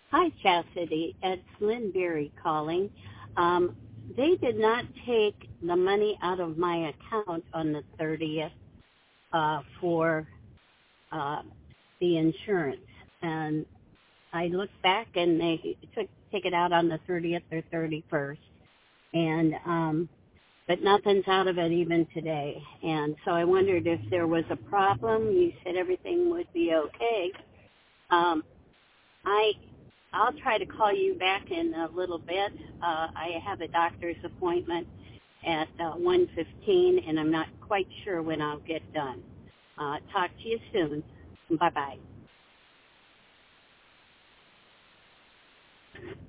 Hi, Chastity. It's Lynn Berry calling. Um, they did not take the money out of my account on the 30th for uh, the insurance. And I looked back and they take it out on the 30th or 31st. And but nothing's out of it even today. And so I wondered if there was a problem. You said everything would be okay. Um, I I'll try to call you back in a little bit. I have a doctor's appointment at 1:15, and I'm not quite sure when I'll get done. Talk to you soon. Bye-bye.